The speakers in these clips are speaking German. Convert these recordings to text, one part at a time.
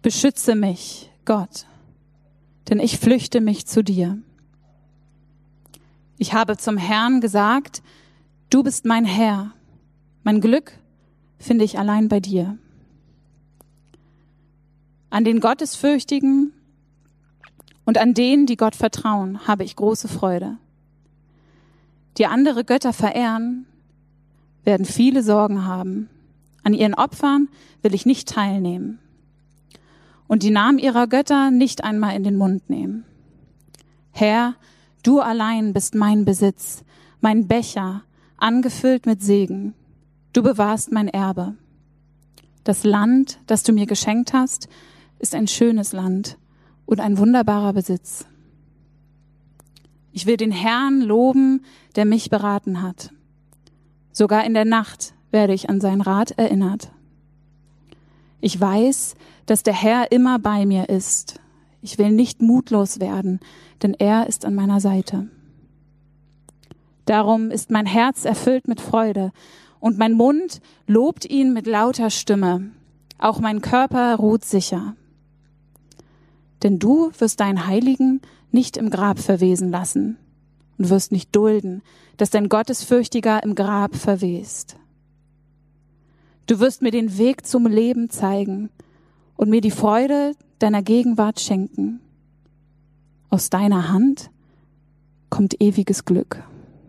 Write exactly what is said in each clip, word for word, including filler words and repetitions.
Beschütze mich, Gott, denn ich flüchte mich zu dir. Ich habe zum Herrn gesagt, du bist mein Herr. Mein Glück finde ich allein bei dir. An den Gottesfürchtigen und an denen, die Gott vertrauen, habe ich große Freude. Die andere Götter verehren, werden viele Sorgen haben. An ihren Opfern will ich nicht teilnehmen und die Namen ihrer Götter nicht einmal in den Mund nehmen. Herr, du allein bist mein Besitz, mein Becher, angefüllt mit Segen. Du bewahrst mein Erbe. Das Land, das du mir geschenkt hast, ist ein schönes Land und ein wunderbarer Besitz. Ich will den Herrn loben, der mich beraten hat. Sogar in der Nacht werde ich an seinen Rat erinnert. Ich weiß, dass der Herr immer bei mir ist. Ich will nicht mutlos werden, denn er ist an meiner Seite. Darum ist mein Herz erfüllt mit Freude und mein Mund lobt ihn mit lauter Stimme. Auch mein Körper ruht sicher. Denn du wirst deinen Heiligen nicht im Grab verwesen lassen und wirst nicht dulden, dass dein Gottesfürchtiger im Grab verwest. Du wirst mir den Weg zum Leben zeigen und mir die Freude deiner Gegenwart schenken. Aus deiner Hand kommt ewiges Glück.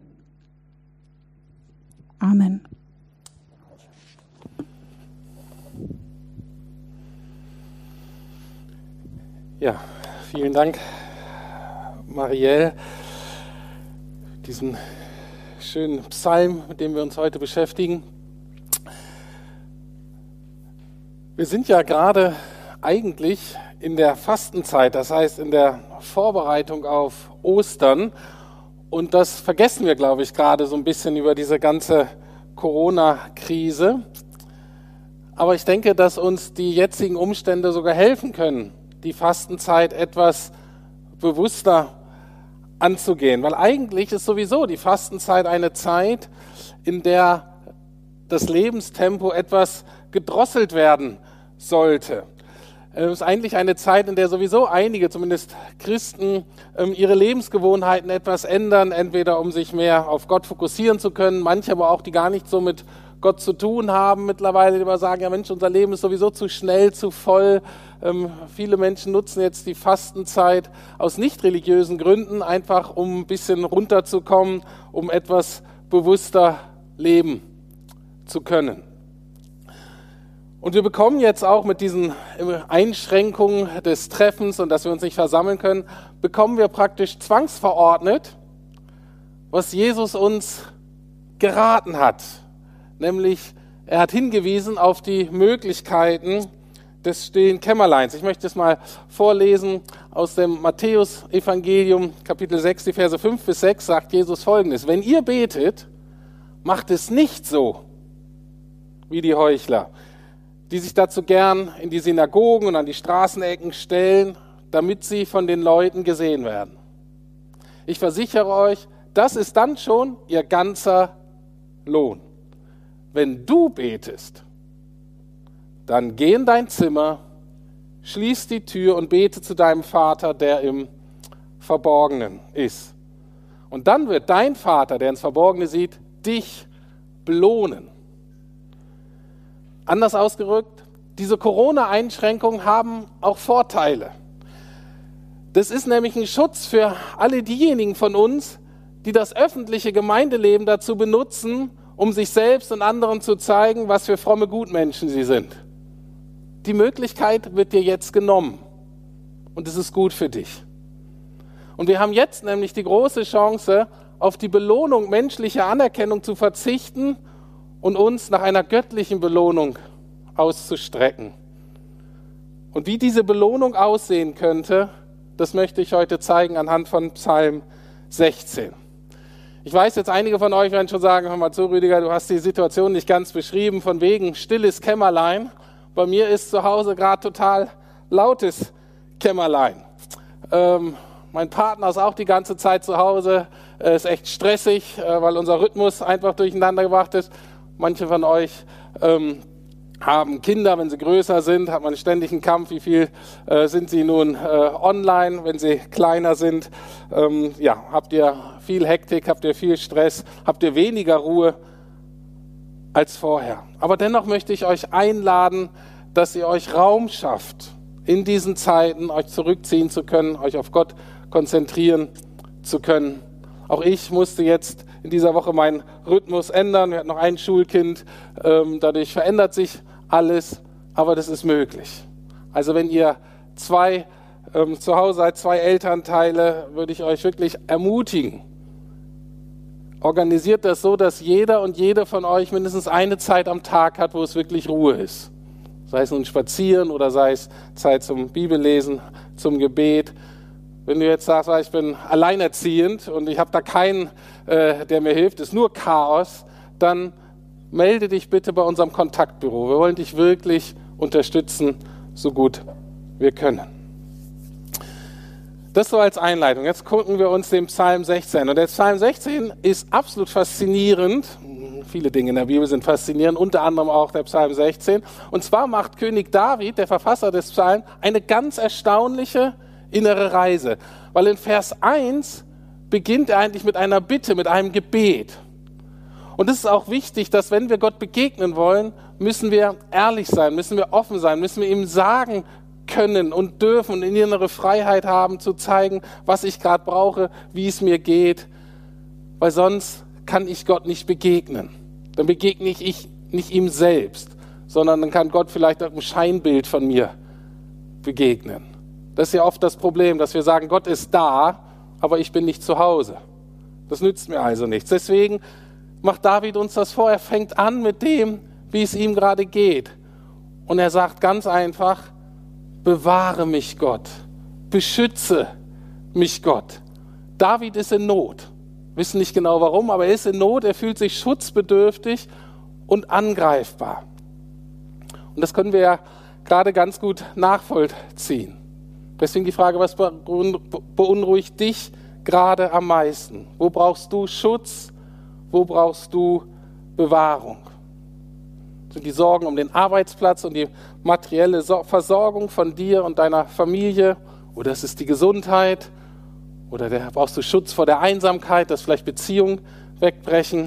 Amen. Ja, vielen Dank, Marielle, diesen schönen Psalm, mit dem wir uns heute beschäftigen. Wir sind ja gerade eigentlich in der Fastenzeit, das heißt in der Vorbereitung auf Ostern. Und das vergessen wir, glaube ich, gerade so ein bisschen über diese ganze Corona-Krise. Aber ich denke, dass uns die jetzigen Umstände sogar helfen können, die Fastenzeit etwas bewusster anzugehen. Weil eigentlich ist sowieso die Fastenzeit eine Zeit, in der das Lebenstempo etwas gedrosselt werden sollte. Es ist eigentlich eine Zeit, in der sowieso einige, zumindest Christen, ihre Lebensgewohnheiten etwas ändern, entweder um sich mehr auf Gott fokussieren zu können, manche aber auch, die gar nicht so mit Gott zu tun haben mittlerweile, die immer sagen, ja Mensch, unser Leben ist sowieso zu schnell, zu voll. Ähm, viele Menschen nutzen jetzt die Fastenzeit aus nicht religiösen Gründen, einfach um ein bisschen runterzukommen, um etwas bewusster leben zu können. Und wir bekommen jetzt auch mit diesen Einschränkungen des Treffens und dass wir uns nicht versammeln können, bekommen wir praktisch zwangsverordnet, was Jesus uns geraten hat. Nämlich, er hat hingewiesen auf die Möglichkeiten des stillen Kämmerleins. Ich möchte es mal vorlesen aus dem Matthäus-Evangelium, Kapitel sechs, die Verse fünf bis sechs, sagt Jesus Folgendes: Wenn ihr betet, macht es nicht so wie die Heuchler, die sich dazu gern in die Synagogen und an die Straßenecken stellen, damit sie von den Leuten gesehen werden. Ich versichere euch, das ist dann schon ihr ganzer Lohn. Wenn du betest, dann geh in dein Zimmer, schließ die Tür und bete zu deinem Vater, der im Verborgenen ist. Und dann wird dein Vater, der ins Verborgene sieht, dich belohnen. Anders ausgedrückt, diese Corona-Einschränkungen haben auch Vorteile. Das ist nämlich ein Schutz für alle diejenigen von uns, die das öffentliche Gemeindeleben dazu benutzen, um sich selbst und anderen zu zeigen, was für fromme Gutmenschen sie sind. Die Möglichkeit wird dir jetzt genommen und es ist gut für dich. Und wir haben jetzt nämlich die große Chance, auf die Belohnung menschlicher Anerkennung zu verzichten und uns nach einer göttlichen Belohnung auszustrecken. Und wie diese Belohnung aussehen könnte, das möchte ich heute zeigen anhand von Psalm sechzehn. Ich weiß jetzt, einige von euch werden schon sagen, hör mal zu, Rüdiger, du hast die Situation nicht ganz beschrieben, von wegen stilles Kämmerlein. Bei mir ist zu Hause gerade total lautes Kämmerlein. Ähm, mein Partner ist auch die ganze Zeit zu Hause, äh, ist echt stressig, äh, weil unser Rhythmus einfach durcheinander gebracht ist. Manche von euch ähm, haben Kinder, wenn sie größer sind, hat man ständig einen Kampf, wie viel äh, sind sie nun äh, online, wenn sie kleiner sind. Ähm, ja, habt ihr viel Hektik, habt ihr viel Stress, habt ihr weniger Ruhe als vorher. Aber dennoch möchte ich euch einladen, dass ihr euch Raum schafft, in diesen Zeiten euch zurückziehen zu können, euch auf Gott konzentrieren zu können. Auch ich musste jetzt in dieser Woche meinen Rhythmus ändern. Wir hatten noch ein Schulkind, ähm, dadurch verändert sich alles, aber das ist möglich. Also wenn ihr zwei ähm, zu Hause seid, zwei Elternteile, würde ich euch wirklich ermutigen. Organisiert das so, dass jeder und jede von euch mindestens eine Zeit am Tag hat, wo es wirklich Ruhe ist. Sei es nun Spazieren oder sei es Zeit zum Bibellesen, zum Gebet. Wenn du jetzt sagst, ich bin alleinerziehend und ich habe da keinen, äh, der mir hilft, ist nur Chaos, dann melde dich bitte bei unserem Kontaktbüro. Wir wollen dich wirklich unterstützen, so gut wir können. Das so als Einleitung. Jetzt gucken wir uns den Psalm sechzehn. Und der Psalm sechzehn ist absolut faszinierend. Viele Dinge in der Bibel sind faszinierend, unter anderem auch der Psalm sechzehn. Und zwar macht König David, der Verfasser des Psalms, eine ganz erstaunliche innere Reise. Weil in Vers eins beginnt er eigentlich mit einer Bitte, mit einem Gebet. Und es ist auch wichtig, dass wenn wir Gott begegnen wollen, müssen wir ehrlich sein, müssen wir offen sein, müssen wir ihm sagen können und dürfen und eine innere Freiheit haben, zu zeigen, was ich gerade brauche, wie es mir geht. Weil sonst kann ich Gott nicht begegnen. Dann begegne ich nicht ihm selbst, sondern dann kann Gott vielleicht auch ein Scheinbild von mir begegnen. Das ist ja oft das Problem, dass wir sagen, Gott ist da, aber ich bin nicht zu Hause. Das nützt mir also nichts. Deswegen macht David uns das vor. Er fängt an mit dem, wie es ihm gerade geht. Und er sagt ganz einfach, bewahre mich Gott, beschütze mich Gott. David ist in Not. Wissen nicht genau warum, aber er ist in Not, er fühlt sich schutzbedürftig und angreifbar. Und das können wir ja gerade ganz gut nachvollziehen. Deswegen die Frage, was beunruhigt dich gerade am meisten? Wo brauchst du Schutz? Wo brauchst du Bewahrung? Sind die Sorgen um den Arbeitsplatz und die materielle Versorgung von dir und deiner Familie? Oder ist es die Gesundheit? Oder der, brauchst du Schutz vor der Einsamkeit, dass vielleicht Beziehungen wegbrechen?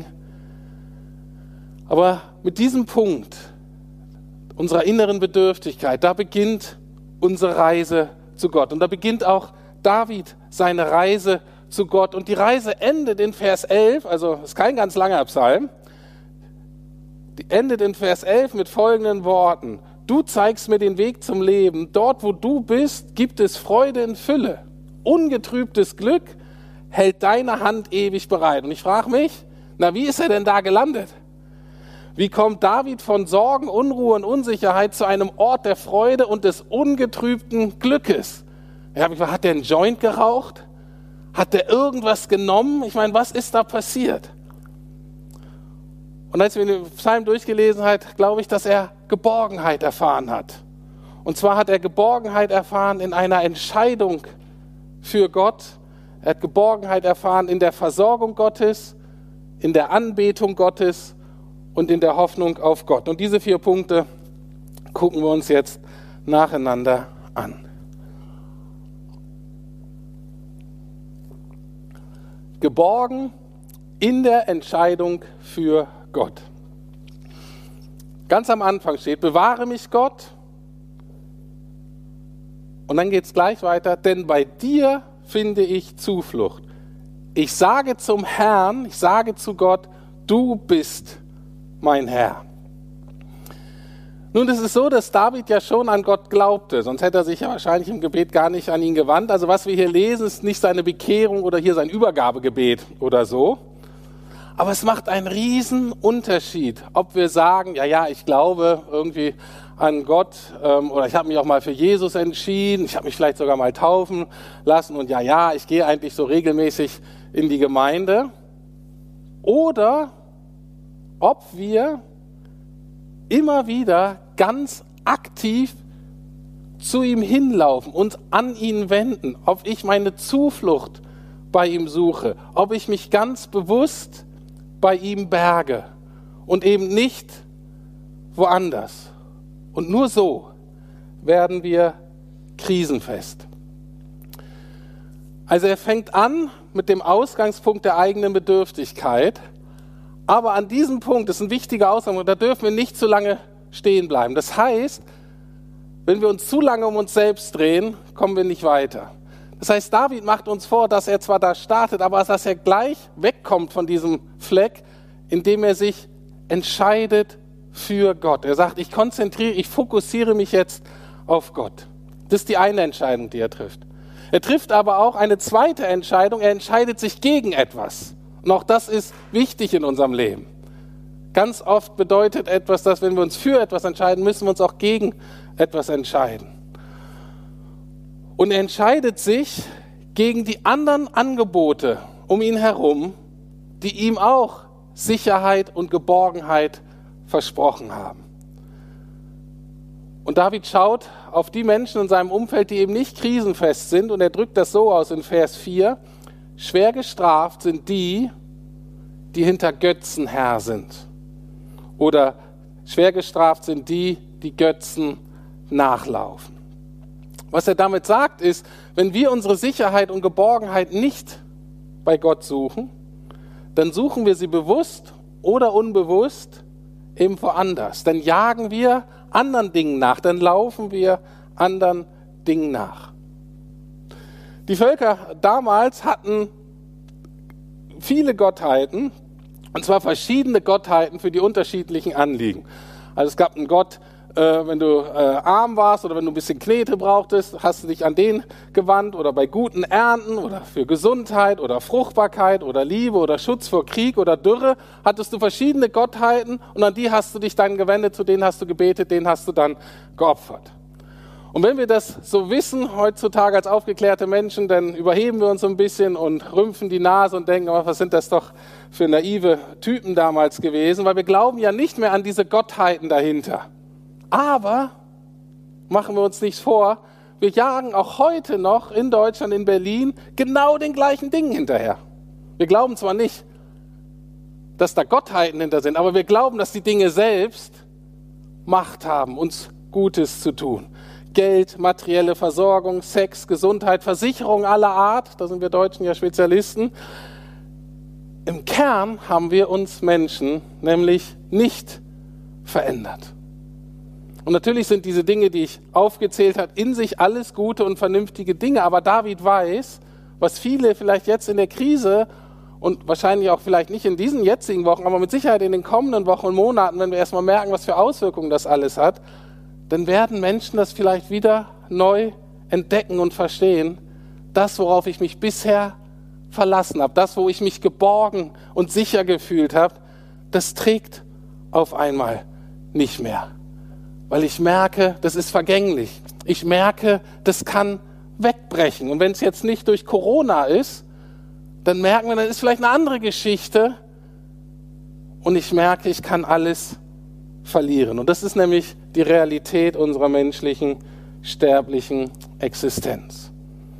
Aber mit diesem Punkt unserer inneren Bedürftigkeit, da beginnt unsere Reise zu Gott. Und da beginnt auch David seine Reise zu Gott. Und die Reise endet in Vers elf, also ist kein ganz langer Psalm, die endet in Vers elf mit folgenden Worten. Du zeigst mir den Weg zum Leben. Dort, wo du bist, gibt es Freude in Fülle. Ungetrübtes Glück hält deine Hand ewig bereit. Und ich frage mich, na, wie ist er denn da gelandet? Wie kommt David von Sorgen, Unruhe und Unsicherheit zu einem Ort der Freude und des ungetrübten Glückes? Ich habe mich gefragt, hat der einen Joint geraucht? Hat der irgendwas genommen? Ich meine, was ist da passiert? Und als wir den Psalm durchgelesen haben, glaube ich, dass er Geborgenheit erfahren hat. Und zwar hat er Geborgenheit erfahren in einer Entscheidung für Gott. Er hat Geborgenheit erfahren in der Versorgung Gottes, in der Anbetung Gottes und in der Hoffnung auf Gott. Und diese vier Punkte gucken wir uns jetzt nacheinander an. Geborgen in der Entscheidung für Gott. Ganz am Anfang steht, bewahre mich Gott. Und dann geht es gleich weiter, denn bei dir finde ich Zuflucht. Ich sage zum Herrn, ich sage zu Gott, du bist mein Herr. Nun, es ist so, dass David ja schon an Gott glaubte, sonst hätte er sich ja wahrscheinlich im Gebet gar nicht an ihn gewandt. Also was wir hier lesen, ist nicht seine Bekehrung oder hier sein Übergabegebet oder so. Aber es macht einen riesen Unterschied, ob wir sagen, ja, ja, ich glaube irgendwie an Gott ähm, oder ich habe mich auch mal für Jesus entschieden, ich habe mich vielleicht sogar mal taufen lassen und ja, ja, ich gehe eigentlich so regelmäßig in die Gemeinde. Oder ob wir immer wieder ganz aktiv zu ihm hinlaufen, uns an ihn wenden, ob ich meine Zuflucht bei ihm suche, ob ich mich ganz bewusst bei ihm berge und eben nicht woanders. Und nur so werden wir krisenfest. Also er fängt an mit dem Ausgangspunkt der eigenen Bedürftigkeit, aber an diesem Punkt, das ist ein wichtiger Ausgangspunkt, da dürfen wir nicht zu lange stehen bleiben. Das heißt, wenn wir uns zu lange um uns selbst drehen, kommen wir nicht weiter. Das heißt, David macht uns vor, dass er zwar da startet, aber dass er gleich wegkommt von diesem Fleck, indem er sich entscheidet für Gott. Er sagt, ich konzentriere, ich fokussiere mich jetzt auf Gott. Das ist die eine Entscheidung, die er trifft. Er trifft aber auch eine zweite Entscheidung, er entscheidet sich gegen etwas. Und auch das ist wichtig in unserem Leben. Ganz oft bedeutet etwas, dass wenn wir uns für etwas entscheiden, müssen wir uns auch gegen etwas entscheiden. Und er entscheidet sich gegen die anderen Angebote um ihn herum, die ihm auch Sicherheit und Geborgenheit versprochen haben. Und David schaut auf die Menschen in seinem Umfeld, die eben nicht krisenfest sind, und er drückt das so aus in Vers vier, schwer gestraft sind die, die hinter Götzen Herr sind. Oder schwer gestraft sind die, die Götzen nachlaufen. Was er damit sagt ist, wenn wir unsere Sicherheit und Geborgenheit nicht bei Gott suchen, dann suchen wir sie bewusst oder unbewusst eben woanders. Dann jagen wir anderen Dingen nach, dann laufen wir anderen Dingen nach. Die Völker damals hatten viele Gottheiten, und zwar verschiedene Gottheiten für die unterschiedlichen Anliegen. Also es gab einen Gott, äh, wenn du äh, arm warst oder wenn du ein bisschen Knete brauchtest, hast du dich an den gewandt, oder bei guten Ernten oder für Gesundheit oder Fruchtbarkeit oder Liebe oder Schutz vor Krieg oder Dürre, hattest du verschiedene Gottheiten und an die hast du dich dann gewendet, zu denen hast du gebetet, denen hast du dann geopfert. Und wenn wir das so wissen, heutzutage als aufgeklärte Menschen, dann überheben wir uns so ein bisschen und rümpfen die Nase und denken, oh, was sind das doch für naive Typen damals gewesen, weil wir glauben ja nicht mehr an diese Gottheiten dahinter. Aber, machen wir uns nichts vor, wir jagen auch heute noch in Deutschland, in Berlin, genau den gleichen Dingen hinterher. Wir glauben zwar nicht, dass da Gottheiten hinter sind, aber wir glauben, dass die Dinge selbst Macht haben, uns Gutes zu tun. Geld, materielle Versorgung, Sex, Gesundheit, Versicherung aller Art, da sind wir Deutschen ja Spezialisten. Im Kern haben wir uns Menschen nämlich nicht verändert. Und natürlich sind diese Dinge, die ich aufgezählt habe, in sich alles gute und vernünftige Dinge, aber David weiß, was viele vielleicht jetzt in der Krise und wahrscheinlich auch vielleicht nicht in diesen jetzigen Wochen, aber mit Sicherheit in den kommenden Wochen und Monaten, wenn wir erstmal merken, was für Auswirkungen das alles hat, dann werden Menschen das vielleicht wieder neu entdecken und verstehen. Das, worauf ich mich bisher verlassen habe, das, wo ich mich geborgen und sicher gefühlt habe, das trägt auf einmal nicht mehr. Weil ich merke, das ist vergänglich. Ich merke, das kann wegbrechen. Und wenn es jetzt nicht durch Corona ist, dann merken wir, dann ist vielleicht eine andere Geschichte. Und ich merke, ich kann alles verlieren. Und das ist nämlich die Realität unserer menschlichen, sterblichen Existenz.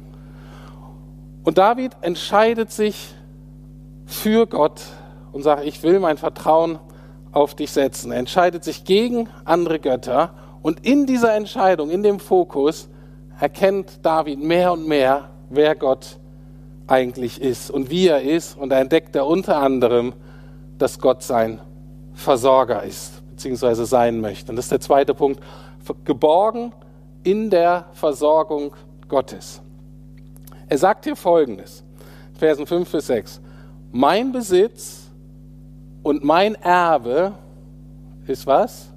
Und David entscheidet sich für Gott und sagt, ich will mein Vertrauen auf dich setzen. Er entscheidet sich gegen andere Götter. Und in dieser Entscheidung, in dem Fokus, erkennt David mehr und mehr, wer Gott eigentlich ist und wie er ist. Und da entdeckt er unter anderem, dass Gott sein Versorger ist, beziehungsweise sein möchte. Und das ist der zweite Punkt, geborgen in der Versorgung Gottes. Er sagt hier Folgendes, Versen fünf bis sechs. Mein Besitz und mein Erbe ist was?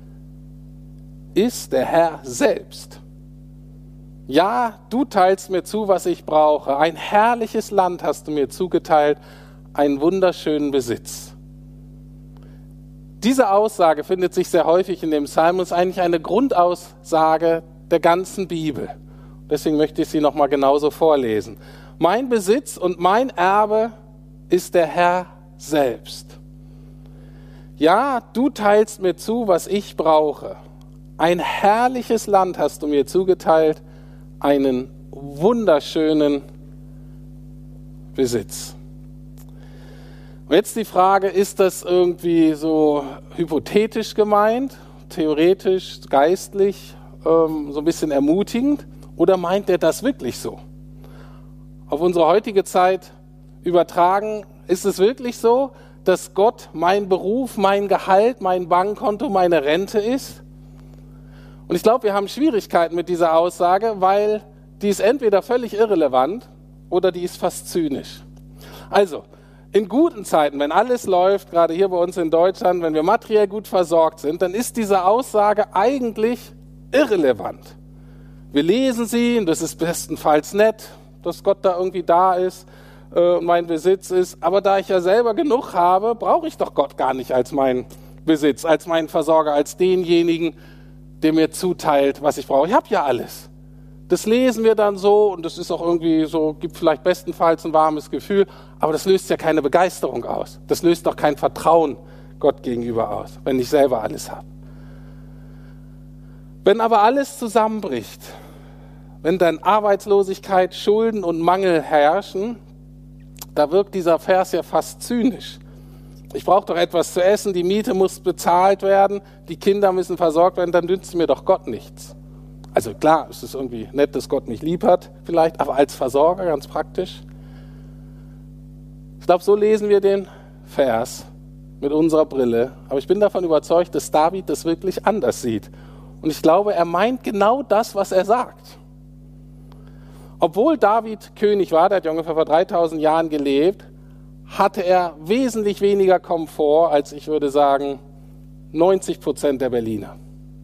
Ist der Herr selbst. Ja, du teilst mir zu, was ich brauche. Ein herrliches Land hast du mir zugeteilt, einen wunderschönen Besitz. Diese Aussage findet sich sehr häufig in dem Psalm und ist eigentlich eine Grundaussage der ganzen Bibel. Deswegen möchte ich sie nochmal genauso vorlesen. Mein Besitz und mein Erbe ist der Herr selbst. Ja, du teilst mir zu, was ich brauche. Ein herrliches Land hast du mir zugeteilt, einen wunderschönen Besitz. Und jetzt die Frage, ist das irgendwie so hypothetisch gemeint, theoretisch, geistlich, ähm, so ein bisschen ermutigend? Oder meint er das wirklich so? Auf unsere heutige Zeit übertragen, ist es wirklich so, dass Gott mein Beruf, mein Gehalt, mein Bankkonto, meine Rente ist? Und ich glaube, wir haben Schwierigkeiten mit dieser Aussage, weil die ist entweder völlig irrelevant oder die ist fast zynisch. Also, in guten Zeiten, wenn alles läuft, gerade hier bei uns in Deutschland, wenn wir materiell gut versorgt sind, dann ist diese Aussage eigentlich irrelevant. Wir lesen sie und das ist bestenfalls nett, dass Gott da irgendwie da ist äh, und mein Besitz ist. Aber da ich ja selber genug habe, brauche ich doch Gott gar nicht als meinen Besitz, als meinen Versorger, als denjenigen, der mir zuteilt, was ich brauche. Ich habe ja alles. Das lesen wir dann so und das ist auch irgendwie so, gibt vielleicht bestenfalls ein warmes Gefühl, aber das löst ja keine Begeisterung aus. Das löst doch kein Vertrauen Gott gegenüber aus, wenn ich selber alles habe. Wenn aber alles zusammenbricht, wenn dann Arbeitslosigkeit, Schulden und Mangel herrschen, da wirkt dieser Vers ja fast zynisch. Ich brauche doch etwas zu essen, die Miete muss bezahlt werden, die Kinder müssen versorgt werden, dann nützt mir doch Gott nichts. Also klar, es ist irgendwie nett, dass Gott mich lieb hat vielleicht, aber als Versorger ganz praktisch. Ich glaube, so lesen wir den Vers mit unserer Brille. Aber ich bin davon überzeugt, dass David das wirklich anders sieht. Und ich glaube, er meint genau das, was er sagt. Obwohl David König war, der hat ja ungefähr vor dreitausend Jahren gelebt, hatte er wesentlich weniger Komfort als, ich würde sagen, neunzig Prozent der Berliner.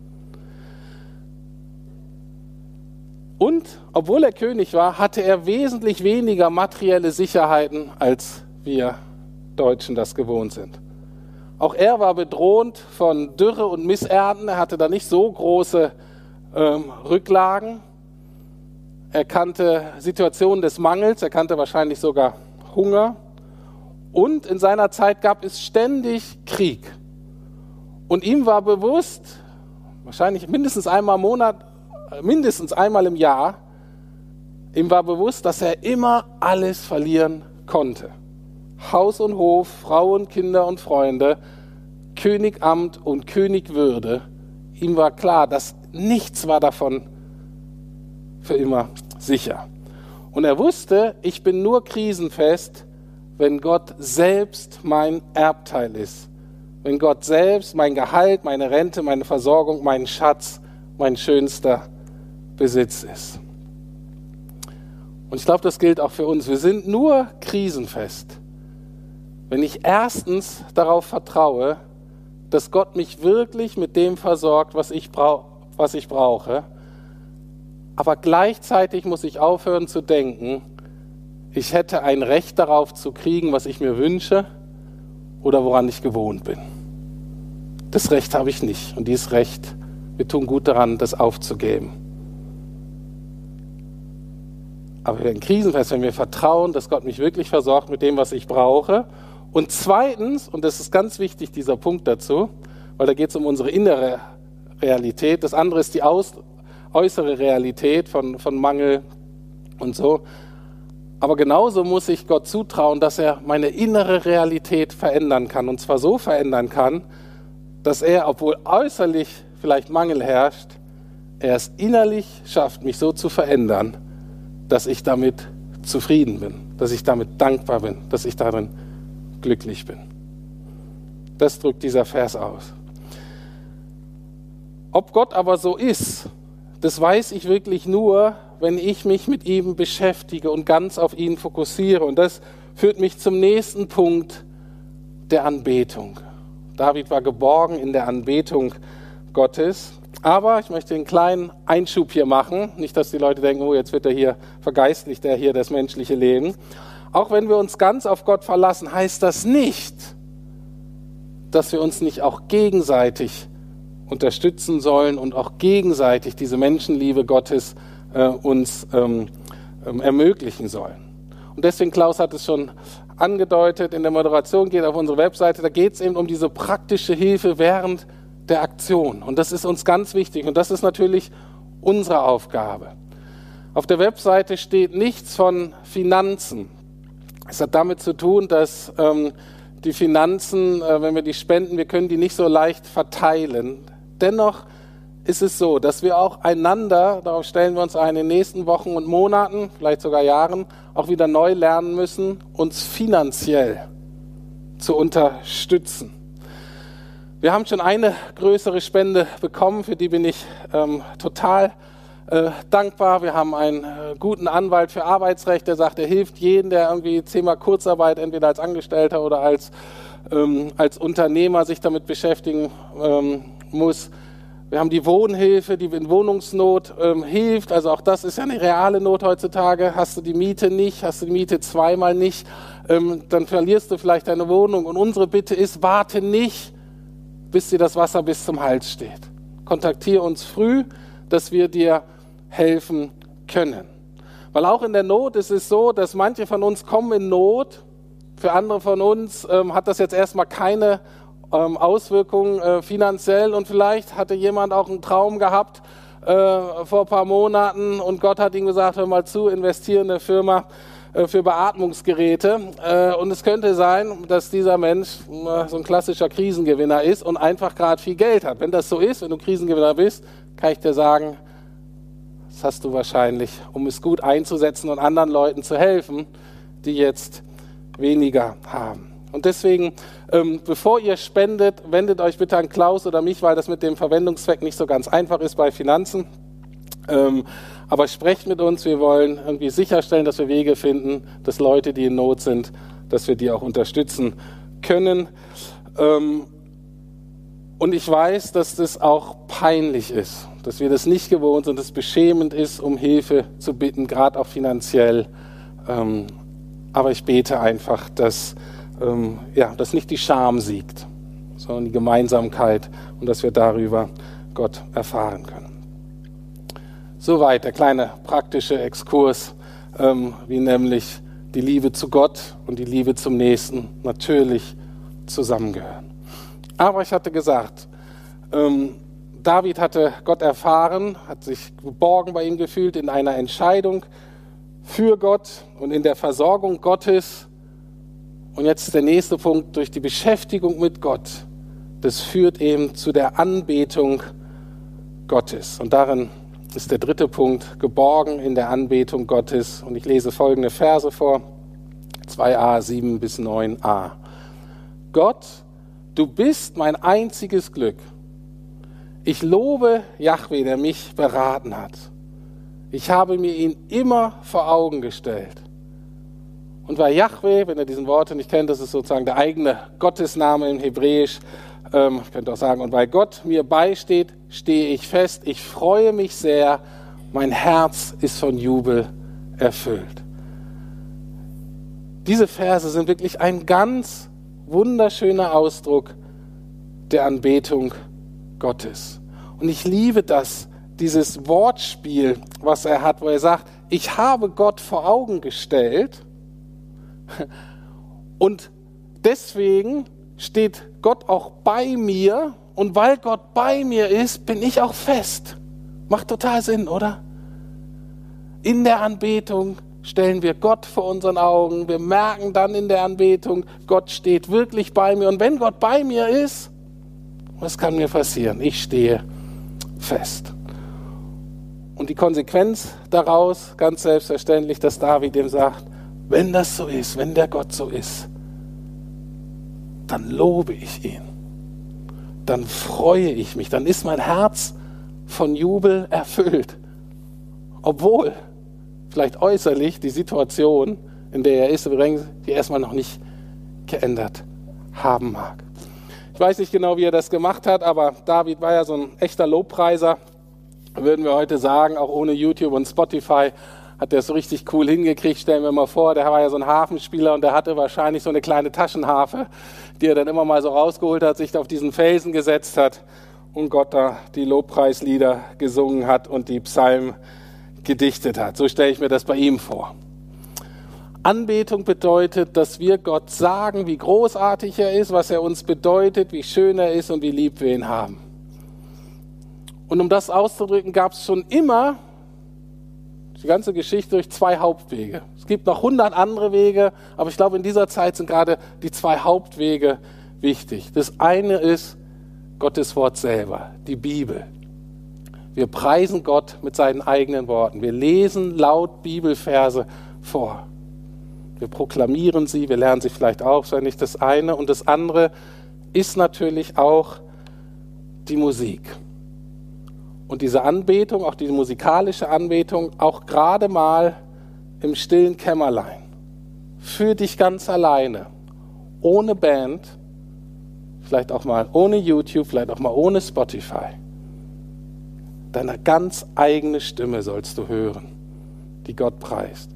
Und obwohl er König war, hatte er wesentlich weniger materielle Sicherheiten, als wir Deutschen das gewohnt sind. Auch er war bedroht von Dürre und Missernten. Er hatte da nicht so große ähm, Rücklagen. Er kannte Situationen des Mangels, er kannte wahrscheinlich sogar Hunger. Und in seiner Zeit gab es ständig Krieg. Und ihm war bewusst, wahrscheinlich mindestens einmal im Monat, mindestens einmal im Jahr, ihm war bewusst, dass er immer alles verlieren konnte. Haus und Hof, Frau und Kinder und Freunde, Königamt und Königwürde. Ihm war klar, dass nichts war davon für immer sicher. Und er wusste, ich bin nur krisenfest, wenn Gott selbst mein Erbteil ist. Wenn Gott selbst mein Gehalt, meine Rente, meine Versorgung, mein Schatz, mein schönster Besitz ist. Und ich glaube, das gilt auch für uns. Wir sind nur krisenfest, wenn ich erstens darauf vertraue, dass Gott mich wirklich mit dem versorgt, was ich, brauch, was ich brauche. Aber gleichzeitig muss ich aufhören zu denken, ich hätte ein Recht darauf zu kriegen, was ich mir wünsche oder woran ich gewohnt bin. Das Recht habe ich nicht. Und dieses Recht, wir tun gut daran, das aufzugeben. Aber wir werden krisenfest, wenn wir vertrauen, dass Gott mich wirklich versorgt mit dem, was ich brauche. Und zweitens, und das ist ganz wichtig, dieser Punkt dazu, weil da geht es um unsere innere Realität. Das andere ist die aus, äußere Realität von, von Mangel und so. Aber genauso muss ich Gott zutrauen, dass er meine innere Realität verändern kann. Und zwar so verändern kann, dass er, obwohl äußerlich vielleicht Mangel herrscht, er es innerlich schafft, mich so zu verändern, dass ich damit zufrieden bin, dass ich damit dankbar bin, dass ich darin glücklich bin. Das drückt dieser Vers aus. Ob Gott aber so ist, das weiß ich wirklich nur, wenn ich mich mit ihm beschäftige und ganz auf ihn fokussiere. Und das führt mich zum nächsten Punkt der Anbetung. David war geborgen in der Anbetung Gottes. Aber ich möchte einen kleinen Einschub hier machen. Nicht, dass die Leute denken, oh, jetzt wird er hier vergeistlicht, er hier das menschliche Leben. Auch wenn wir uns ganz auf Gott verlassen, heißt das nicht, dass wir uns nicht auch gegenseitig unterstützen sollen und auch gegenseitig diese Menschenliebe Gottes äh, uns ähm, ähm, ermöglichen sollen. Und deswegen, Klaus hat es schon angedeutet, in der Moderation, geht auf unsere Webseite, da geht es eben um diese praktische Hilfe während der Aktion. Und das ist uns ganz wichtig und das ist natürlich unsere Aufgabe. Auf der Webseite steht nichts von Finanzen. Es hat damit zu tun, dass ähm, die Finanzen, äh, wenn wir die spenden, wir können die nicht so leicht verteilen. dennoch ist es so, dass wir auch einander, darauf stellen wir uns ein, in den nächsten Wochen und Monaten, vielleicht sogar Jahren, auch wieder neu lernen müssen, uns finanziell zu unterstützen. Wir haben schon eine größere Spende bekommen, für die bin ich ähm, total äh, dankbar. Wir haben einen äh, guten Anwalt für Arbeitsrecht, der sagt, er hilft jedem, der irgendwie Thema Kurzarbeit, entweder als Angestellter oder als, ähm, als Unternehmer sich damit beschäftigen ähm, muss. Wir haben die Wohnhilfe, die in Wohnungsnot ähm, hilft. Also auch das ist ja eine reale Not heutzutage. Hast du die Miete nicht, hast du die Miete zweimal nicht, ähm, dann verlierst du vielleicht deine Wohnung. Und unsere Bitte ist, warte nicht, bis dir das Wasser bis zum Hals steht. Kontaktiere uns früh, dass wir dir helfen können. Weil auch in der Not ist es so, dass manche von uns kommen in Not. Für andere von uns ähm, hat das jetzt erstmal keine Ähm, Auswirkungen äh, finanziell, und vielleicht hatte jemand auch einen Traum gehabt äh, vor ein paar Monaten und Gott hat ihm gesagt, hör mal zu, investiere in eine Firma äh, für Beatmungsgeräte, äh, und es könnte sein, dass dieser Mensch äh, so ein klassischer Krisengewinner ist und einfach gerade viel Geld hat. Wenn das so ist, wenn du Krisengewinner bist, kann ich dir sagen, das hast du wahrscheinlich, um es gut einzusetzen und anderen Leuten zu helfen, die jetzt weniger haben. Und deswegen, ähm, bevor ihr spendet, wendet euch bitte an Klaus oder mich, weil das mit dem Verwendungszweck nicht so ganz einfach ist bei Finanzen. Ähm, aber sprecht mit uns, wir wollen irgendwie sicherstellen, dass wir Wege finden, dass Leute, die in Not sind, dass wir die auch unterstützen können. Ähm, und ich weiß, dass das auch peinlich ist, dass wir das nicht gewohnt sind, dass es beschämend ist, um Hilfe zu bitten, gerade auch finanziell. Ähm, aber ich bete einfach, dass Ähm, ja, dass nicht die Scham siegt, sondern die Gemeinsamkeit, und dass wir darüber Gott erfahren können. Soweit der kleine praktische Exkurs, ähm, wie nämlich die Liebe zu Gott und die Liebe zum Nächsten natürlich zusammengehören. Aber ich hatte gesagt, ähm, David hatte Gott erfahren, hat sich geborgen bei ihm gefühlt in einer Entscheidung für Gott und in der Versorgung Gottes. Und jetzt der nächste Punkt, durch die Beschäftigung mit Gott, das führt eben zu der Anbetung Gottes. Und darin ist der dritte Punkt, geborgen in der Anbetung Gottes. Und ich lese folgende Verse vor, zwei a, sieben bis neun a. Gott, du bist mein einziges Glück. Ich lobe Jahwe, der mich beraten hat. Ich habe mir ihn immer vor Augen gestellt. Und weil Jahwe, wenn ihr diesen Worte nicht kennt, das ist sozusagen der eigene Gottesname im Hebräisch, ähm, ich könnte auch sagen, und weil Gott mir beisteht, stehe ich fest, ich freue mich sehr, mein Herz ist von Jubel erfüllt. Diese Verse sind wirklich ein ganz wunderschöner Ausdruck der Anbetung Gottes. Und ich liebe das, dieses Wortspiel, was er hat, wo er sagt, ich habe Gott vor Augen gestellt, und deswegen steht Gott auch bei mir, und weil Gott bei mir ist, bin ich auch fest. Macht total Sinn, oder? In der Anbetung stellen wir Gott vor unseren Augen. Wir merken dann in der Anbetung, Gott steht wirklich bei mir. Und wenn Gott bei mir ist, was kann mir passieren? Ich stehe fest. Und die Konsequenz daraus, ganz selbstverständlich, dass David dem sagt, wenn das so ist, wenn der Gott so ist, dann lobe ich ihn. Dann freue ich mich. Dann ist mein Herz von Jubel erfüllt. Obwohl vielleicht äußerlich die Situation, in der er ist, übrigens, die erstmal noch nicht geändert haben mag. Ich weiß nicht genau, wie er das gemacht hat, aber David war ja so ein echter Lobpreiser. Würden wir heute sagen, auch ohne YouTube und Spotify, hat der es so richtig cool hingekriegt. Stellen wir mal vor, der war ja so ein Hafenspieler und der hatte wahrscheinlich so eine kleine Taschenharfe, die er dann immer mal so rausgeholt hat, sich auf diesen Felsen gesetzt hat und Gott da die Lobpreislieder gesungen hat und die Psalmen gedichtet hat. So stelle ich mir das bei ihm vor. Anbetung bedeutet, dass wir Gott sagen, wie großartig er ist, was er uns bedeutet, wie schön er ist und wie lieb wir ihn haben. Und um das auszudrücken, gab es schon immer die ganze Geschichte durch zwei Hauptwege. Es gibt noch hundert andere Wege, aber ich glaube, in dieser Zeit sind gerade die zwei Hauptwege wichtig. Das eine ist Gottes Wort selber, die Bibel. Wir preisen Gott mit seinen eigenen Worten. Wir lesen laut Bibelverse vor. Wir proklamieren sie, wir lernen sie vielleicht auswendig, das eine. Und das andere ist natürlich auch die Musik. Und diese Anbetung, auch diese musikalische Anbetung, auch gerade mal im stillen Kämmerlein, für dich ganz alleine, ohne Band, vielleicht auch mal ohne YouTube, vielleicht auch mal ohne Spotify. Deine ganz eigene Stimme sollst du hören, die Gott preist.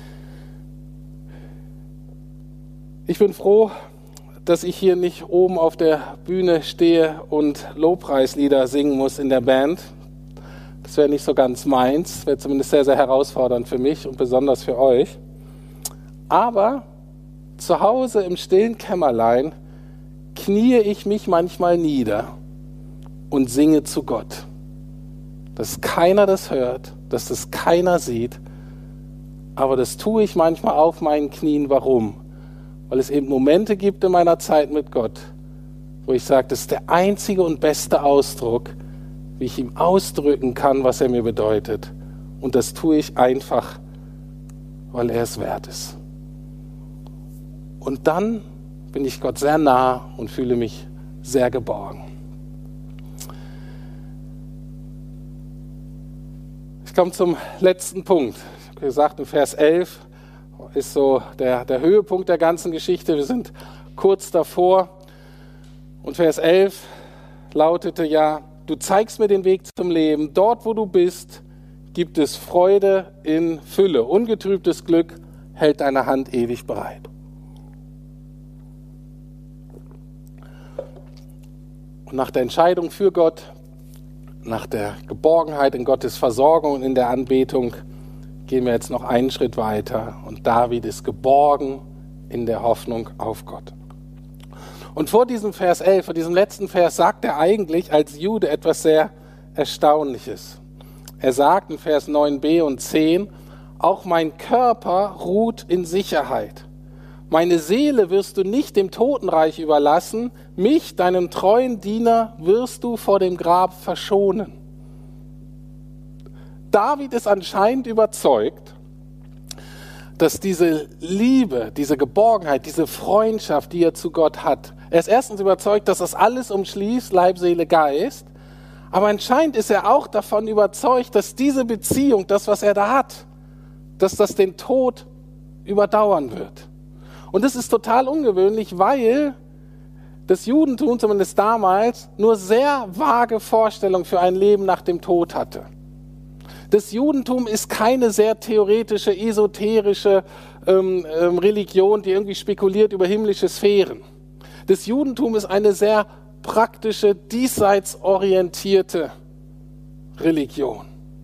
Ich bin froh, dass ich hier nicht oben auf der Bühne stehe und Lobpreislieder singen muss in der Band. Das wäre nicht so ganz meins, wäre zumindest sehr, sehr herausfordernd für mich und besonders für euch. Aber zu Hause im stillen Kämmerlein kniee ich mich manchmal nieder und singe zu Gott. Dass keiner das hört, dass das keiner sieht, aber das tue ich manchmal auf meinen Knien. Warum? Weil es eben Momente gibt in meiner Zeit mit Gott, wo ich sage, das ist der einzige und beste Ausdruck, wie ich ihm ausdrücken kann, was er mir bedeutet. Und das tue ich einfach, weil er es wert ist. Und dann bin ich Gott sehr nah und fühle mich sehr geborgen. Ich komme zum letzten Punkt. Ich habe gesagt, in Vers elf ist so der, der Höhepunkt der ganzen Geschichte. Wir sind kurz davor. Und Vers elf lautete ja, du zeigst mir den Weg zum Leben. Dort, wo du bist, gibt es Freude in Fülle. Ungetrübtes Glück hält deine Hand ewig bereit. Und nach der Entscheidung für Gott, nach der Geborgenheit in Gottes Versorgung und in der Anbetung, gehen wir jetzt noch einen Schritt weiter. Und David ist geborgen in der Hoffnung auf Gott. Und vor diesem Vers elf, vor diesem letzten Vers, sagt er eigentlich als Jude etwas sehr Erstaunliches. Er sagt in Vers neun b und zehn, auch mein Körper ruht in Sicherheit. Meine Seele wirst du nicht dem Totenreich überlassen, mich, deinen treuen Diener, wirst du vor dem Grab verschonen. David ist anscheinend überzeugt, dass diese Liebe, diese Geborgenheit, diese Freundschaft, die er zu Gott hat, er ist erstens überzeugt, dass das alles umschließt, Leib, Seele, Geist, aber anscheinend ist er auch davon überzeugt, dass diese Beziehung, das, was er da hat, dass das den Tod überdauern wird. Und das ist total ungewöhnlich, weil das Judentum, zumindest damals, nur sehr vage Vorstellungen für ein Leben nach dem Tod hatte. Das Judentum ist keine sehr theoretische, esoterische ähm, ähm, Religion, die irgendwie spekuliert über himmlische Sphären. Das Judentum ist eine sehr praktische, diesseitsorientierte Religion.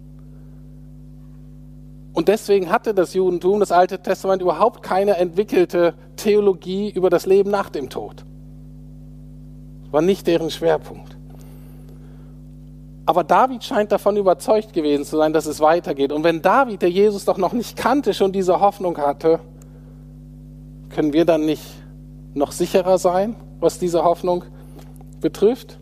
Und deswegen hatte das Judentum, das Alte Testament, überhaupt keine entwickelte Theologie über das Leben nach dem Tod. Das war nicht deren Schwerpunkt. Aber David scheint davon überzeugt gewesen zu sein, dass es weitergeht. Und wenn David, der Jesus doch noch nicht kannte, schon diese Hoffnung hatte, können wir dann nicht noch sicherer sein, was diese Hoffnung betrifft?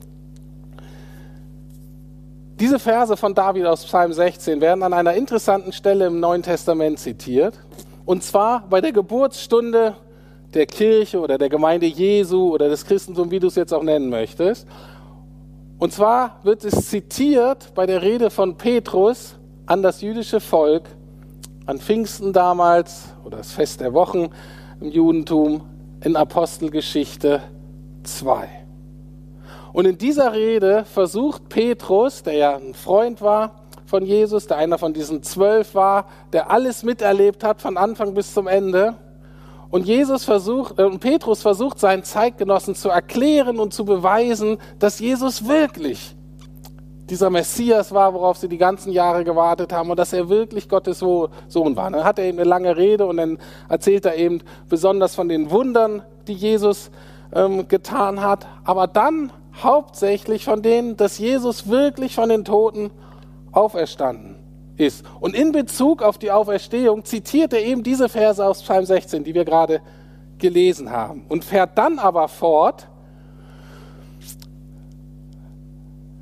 Diese Verse von David aus Psalm sechzehn werden an einer interessanten Stelle im Neuen Testament zitiert. Und zwar bei der Geburtsstunde der Kirche oder der Gemeinde Jesu oder des Christentums, wie du es jetzt auch nennen möchtest. Und zwar wird es zitiert bei der Rede von Petrus an das jüdische Volk, an Pfingsten damals oder das Fest der Wochen im Judentum in Apostelgeschichte zwei. Und in dieser Rede versucht Petrus, der ja ein Freund war von Jesus, der einer von diesen zwölf war, der alles miterlebt hat von Anfang bis zum Ende, und Jesus versucht, äh, Petrus versucht seinen Zeitgenossen zu erklären und zu beweisen, dass Jesus wirklich dieser Messias war, worauf sie die ganzen Jahre gewartet haben, und dass er wirklich Gottes Sohn war. Dann hat er eben eine lange Rede und dann erzählt er eben besonders von den Wundern, die Jesus ähm, getan hat, aber dann hauptsächlich von denen, dass Jesus wirklich von den Toten auferstanden ist. Und in Bezug auf die Auferstehung zitiert er eben diese Verse aus Psalm sechzehn, die wir gerade gelesen haben, und fährt dann aber fort,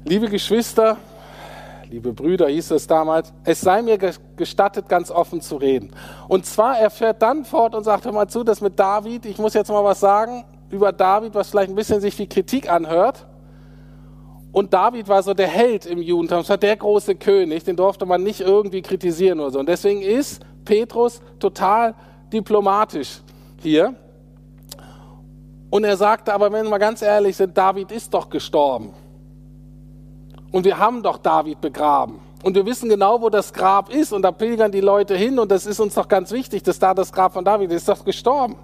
Liebe Geschwister, liebe Brüder hieß es damals, es sei mir gestattet, ganz offen zu reden. Und zwar, er fährt dann fort und sagt, hör mal zu, das mit David, ich muss jetzt mal was sagen über David, was vielleicht ein bisschen sich wie Kritik anhört. Und David war so der Held im Judentum, das war der große König, den durfte man nicht irgendwie kritisieren oder so. Und deswegen ist Petrus total diplomatisch hier. Und er sagte, aber wenn wir mal ganz ehrlich sind, David ist doch gestorben. Und wir haben doch David begraben. Und wir wissen genau, wo das Grab ist. Und da pilgern die Leute hin. Und das ist uns doch ganz wichtig, dass da das Grab von David ist. Ist doch gestorben.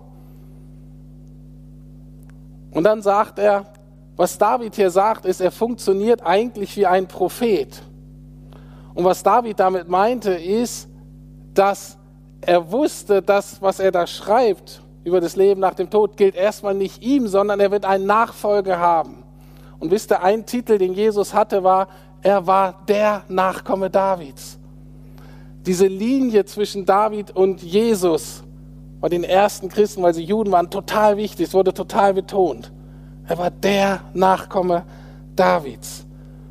Und dann sagt er, was David hier sagt, ist, er funktioniert eigentlich wie ein Prophet. Und was David damit meinte, ist, dass er wusste, dass, was er da schreibt über das Leben nach dem Tod, gilt erstmal nicht ihm, sondern er wird einen Nachfolger haben. Und wisst ihr, ein Titel, den Jesus hatte, war, er war der Nachkomme Davids. Diese Linie zwischen David und Jesus war den ersten Christen, weil sie Juden waren, total wichtig. Es wurde total betont. Er war der Nachkomme Davids.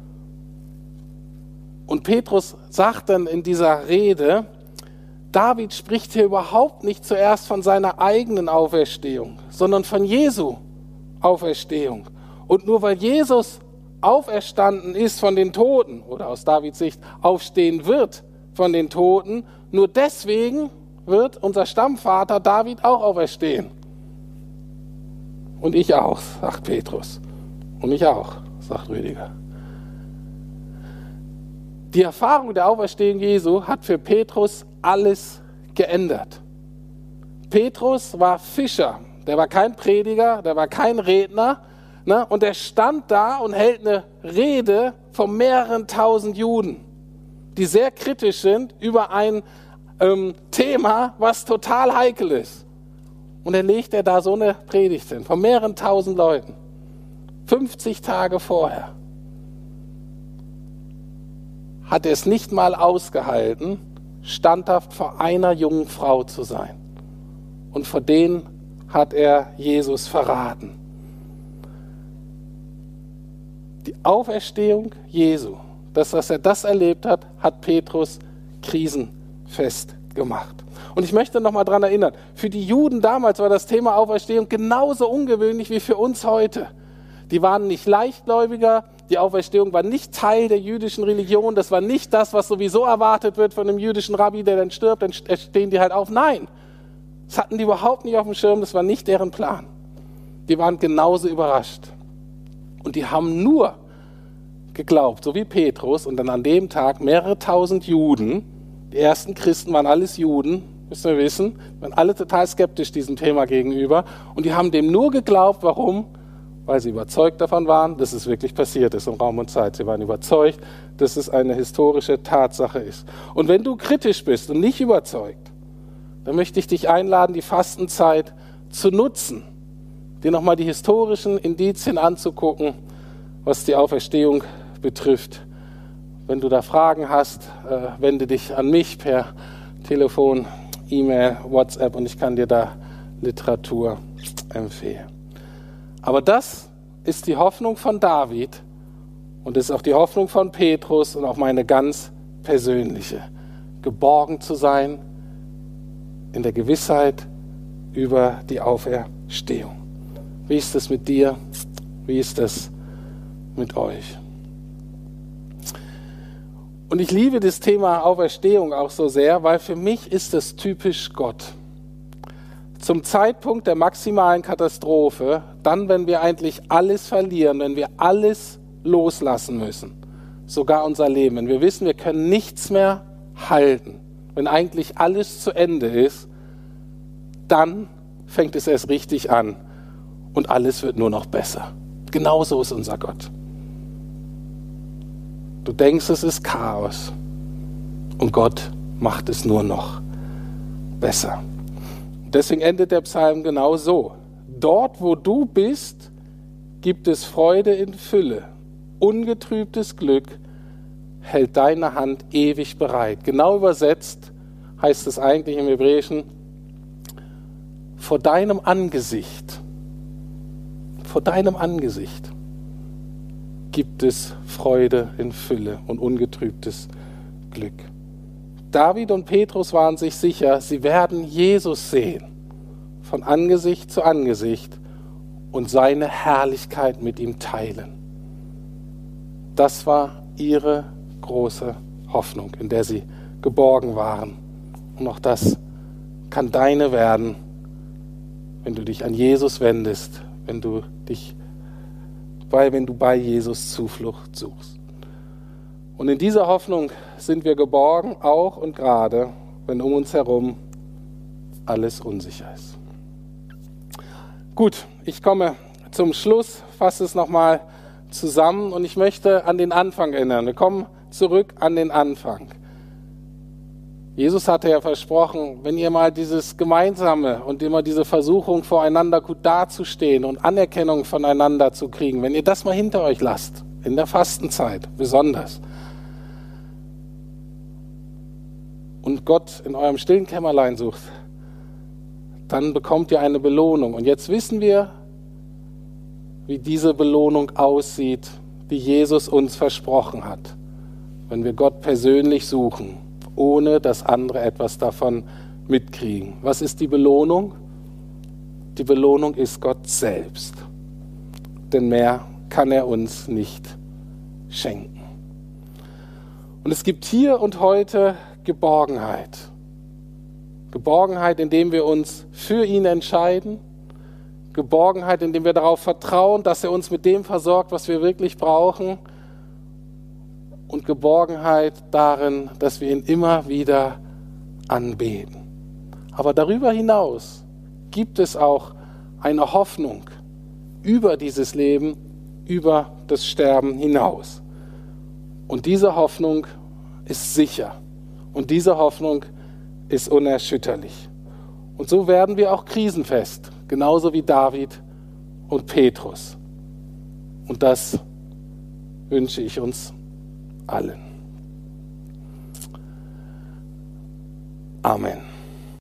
Und Petrus sagt dann in dieser Rede, David spricht hier überhaupt nicht zuerst von seiner eigenen Auferstehung, sondern von Jesu Auferstehung. Und nur weil Jesus auferstanden ist von den Toten, oder aus Davids Sicht aufstehen wird von den Toten, nur deswegen wird unser Stammvater David auch auferstehen. Und ich auch, sagt Petrus. Und ich auch, sagt Rüdiger. Die Erfahrung der Auferstehung Jesu hat für Petrus alles geändert. Petrus war Fischer, der war kein Prediger, der war kein Redner, ne? Und er stand da und hält eine Rede von mehreren tausend Juden, die sehr kritisch sind über ein ähm, Thema, was total heikel ist. Und dann legt er da so eine Predigt hin, von mehreren tausend Leuten, fünfzig Tage vorher. Hat er es nicht mal ausgehalten, standhaft vor einer jungen Frau zu sein. Und vor denen hat er Jesus verraten. Die Auferstehung Jesu, das, dass er das erlebt hat, hat Petrus krisenfest gemacht. Und ich möchte noch mal daran erinnern, für die Juden damals war das Thema Auferstehung genauso ungewöhnlich wie für uns heute. Die waren nicht leichtgläubiger, die Auferstehung war nicht Teil der jüdischen Religion, das war nicht das, was sowieso erwartet wird von einem jüdischen Rabbi, der dann stirbt, dann stehen die halt auf. Nein, das hatten die überhaupt nicht auf dem Schirm, das war nicht deren Plan. Die waren genauso überrascht. Und die haben nur geglaubt, so wie Petrus, und dann an dem Tag mehrere tausend Juden, die ersten Christen waren alles Juden, müssen wir wissen, waren alle total skeptisch diesem Thema gegenüber, und die haben dem nur geglaubt, warum? Weil sie überzeugt davon waren, dass es wirklich passiert ist im Raum und Zeit. Sie waren überzeugt, dass es eine historische Tatsache ist. Und wenn du kritisch bist und nicht überzeugt, dann möchte ich dich einladen, die Fastenzeit zu nutzen, dir nochmal die historischen Indizien anzugucken, was die Auferstehung betrifft. Wenn du da Fragen hast, äh, wende dich an mich per Telefon, E-Mail, WhatsApp, und ich kann dir da Literatur empfehlen. Aber das ist die Hoffnung von David und ist auch die Hoffnung von Petrus und auch meine ganz persönliche, geborgen zu sein in der Gewissheit über die Auferstehung. Wie ist es mit dir? Wie ist es mit euch? Und ich liebe das Thema Auferstehung auch so sehr, weil für mich ist es typisch Gott. Zum Zeitpunkt der maximalen Katastrophe, dann, wenn wir eigentlich alles verlieren, wenn wir alles loslassen müssen, sogar unser Leben, wenn wir wissen, wir können nichts mehr halten, wenn eigentlich alles zu Ende ist, dann fängt es erst richtig an und alles wird nur noch besser. Genauso ist unser Gott. Du denkst, es ist Chaos und Gott macht es nur noch besser. Deswegen endet der Psalm genau so. Dort, wo du bist, gibt es Freude in Fülle. Ungetrübtes Glück hält deine Hand ewig bereit. Genau übersetzt heißt es eigentlich im Hebräischen, vor deinem Angesicht, vor deinem Angesicht gibt es Freude in Fülle und ungetrübtes Glück. David und Petrus waren sich sicher, sie werden Jesus sehen, von Angesicht zu Angesicht und seine Herrlichkeit mit ihm teilen. Das war ihre große Hoffnung, in der sie geborgen waren. Und auch das kann deine werden, wenn du dich an Jesus wendest, wenn du dich bei, wenn du bei Jesus Zuflucht suchst. Und in dieser Hoffnung sind wir geborgen, auch und gerade, wenn um uns herum alles unsicher ist. Gut, ich komme zum Schluss, fasse es nochmal zusammen und ich möchte an den Anfang erinnern. Wir kommen zurück an den Anfang. Jesus hatte ja versprochen, wenn ihr mal dieses Gemeinsame und immer diese Versuchung, voreinander gut dazustehen und Anerkennung voneinander zu kriegen, wenn ihr das mal hinter euch lasst, in der Fastenzeit besonders, und Gott in eurem stillen Kämmerlein sucht, dann bekommt ihr eine Belohnung. Und jetzt wissen wir, wie diese Belohnung aussieht, die Jesus uns versprochen hat, wenn wir Gott persönlich suchen, ohne dass andere etwas davon mitkriegen. Was ist die Belohnung? Die Belohnung ist Gott selbst. Denn mehr kann er uns nicht schenken. Und es gibt hier und heute Geborgenheit. Geborgenheit, indem wir uns für ihn entscheiden. Geborgenheit, indem wir darauf vertrauen, dass er uns mit dem versorgt, was wir wirklich brauchen. Und Geborgenheit darin, dass wir ihn immer wieder anbeten. Aber darüber hinaus gibt es auch eine Hoffnung über dieses Leben, über das Sterben hinaus. Und diese Hoffnung ist sicher. Und diese Hoffnung ist unerschütterlich. Und so werden wir auch krisenfest, genauso wie David und Petrus. Und das wünsche ich uns allen. Amen.